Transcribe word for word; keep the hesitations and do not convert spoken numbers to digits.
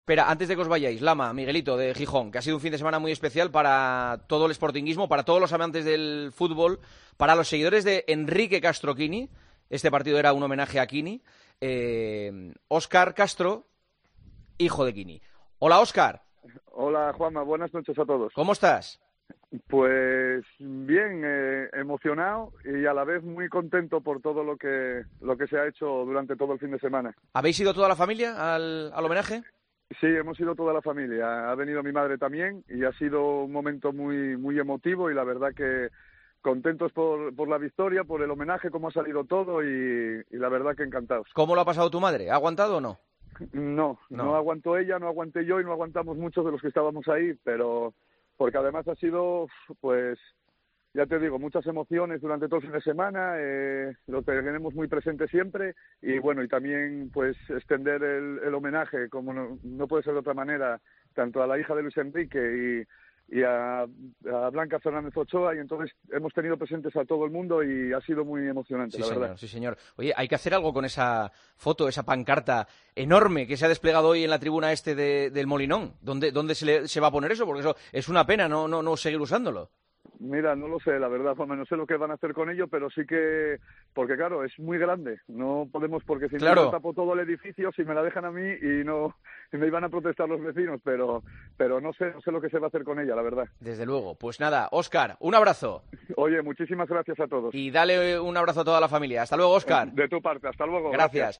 Espera, antes de que os vayáis, Lama, Miguelito, de Gijón, que ha sido un fin de semana muy especial para todo el sportinguismo, para todos los amantes del fútbol, para los seguidores de Enrique Castro Quini. Este partido era un homenaje a Quini. Eh, Óscar Castro, hijo de Quini. Hola, Óscar. Hola, Juanma. Buenas noches a todos. ¿Cómo estás? Pues bien, eh, emocionado y a la vez muy contento por todo lo que lo que se ha hecho durante todo el fin de semana. ¿Habéis ido toda la familia al, al homenaje? Sí, hemos ido toda la familia. Ha venido mi madre también y ha sido un momento muy muy emotivo y la verdad que contentos por, por la victoria, por el homenaje, cómo ha salido todo y, y la verdad que encantados. ¿Cómo lo ha pasado tu madre? ¿Ha aguantado o no? No, no, no aguantó ella, no aguanté yo y no aguantamos muchos de los que estábamos ahí, pero porque además ha sido, pues, ya te digo, muchas emociones durante todo el fin de semana, eh, lo tenemos muy presente siempre y bueno, y también pues extender el, el homenaje, como no, no puede ser de otra manera, tanto a la hija de Luis Enrique y, y a, a Blanca Fernández Ochoa, y entonces hemos tenido presentes a todo el mundo y ha sido muy emocionante, Sí, la señor, verdad. sí, señor. Oye, hay que hacer algo con esa foto, esa pancarta enorme que se ha desplegado hoy en la tribuna este de, del Molinón. ¿Dónde, dónde se, le, se va a poner eso? Porque eso es una pena no, no, no seguir usándolo. Mira, no lo sé, la verdad, Juanma, no sé lo que van a hacer con ello, pero sí que, porque claro, es muy grande, no podemos, porque si claro. no me tapo todo el edificio, si me la dejan a mí y no, y me iban a protestar los vecinos, pero, pero no sé, no sé lo que se va a hacer con ella, la verdad. Desde luego. Pues nada, Óscar, un abrazo. Oye, muchísimas gracias a todos. Y dale un abrazo a toda la familia. Hasta luego, Óscar. De tu parte, hasta luego. Gracias. Gracias.